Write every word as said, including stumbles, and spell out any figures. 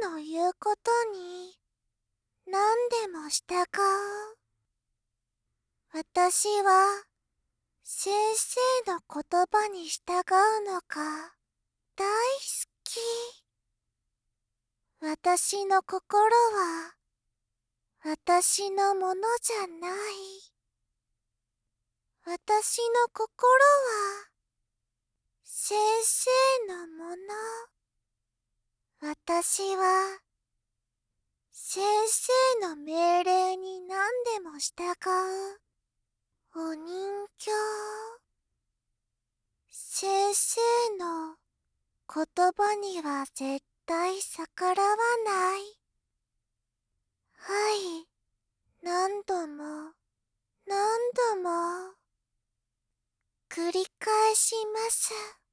の言うことに何でも従う。私は先生の言葉に従うのが大好き。私の心は私のものじゃない。私の心は先生のもの。私は先生の命令に何でも従うお人形。先生の言葉には絶対逆らわない。はい、何度も何度も繰り返します。